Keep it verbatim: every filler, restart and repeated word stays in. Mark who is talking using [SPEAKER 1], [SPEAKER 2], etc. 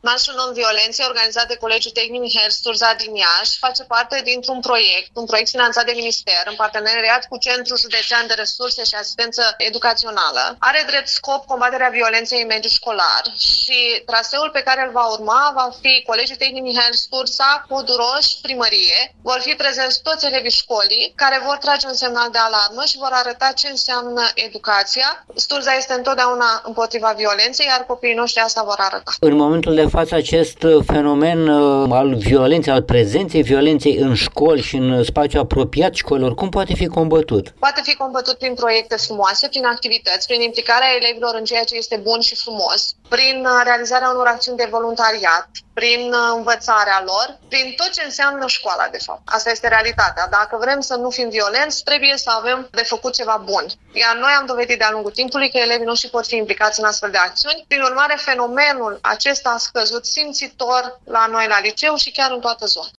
[SPEAKER 1] Marșul Non-Violenței, organizat de Colegiul Tehnic Mihail Sturza din Iași, face parte dintr-un proiect, un proiect finanțat de minister, în parteneriat cu Centrul Județean de Resurse și Asistență Educațională. Are drept scop combaterea violenței în mediul școlar și traseul pe care îl va urma va fi Colegiul Tehnic Mihail Sturza, Coduroș, primărie. Vor fi prezenți toți elevii școlii care vor trage un semnal de alarmă și vor arăta ce înseamnă educația. Sturza este întotdeauna împotriva violenței, iar copiii noștri asta vor arăta.
[SPEAKER 2] În momentul de față, acest fenomen al violenței, al prezenței violenței în școli și în spațiu apropiat școlilor, cum poate fi combătut?
[SPEAKER 1] Poate fi combătut prin proiecte frumoase, prin activități, prin implicarea elevilor în ceea ce este bun și frumos, prin realizarea unor acțiuni de voluntariat, prin învățarea lor, prin tot ce înseamnă școala, de fapt. Asta este realitatea. Dacă vrem să nu fim violenți, trebuie să avem de făcut ceva bun. Iar noi am dovedit de-a lungul timpului că elevii noștri pot fi implicați în astfel de acțiuni. Prin urmare, fenomenul acesta a scăzut simțitor la noi la liceu și chiar în toată zona.